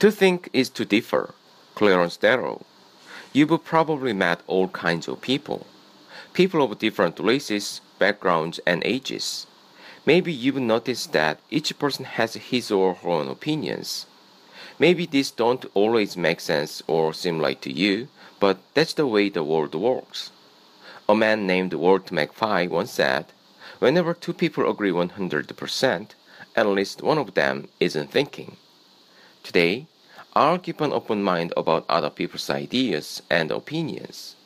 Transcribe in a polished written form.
To think is to differ. Clarence Darrow. You've probably met all kinds of people. People of different races, backgrounds, and ages. Maybe you've noticed that each person has his or her own opinions. Maybe these don't always make sense or seem right to you, but that's the way the world works. A man named Walt McFly once said, "Whenever two people agree 100%, at least one of them isn't thinking." Today, I'll keep an open mind about other people's ideas and opinions.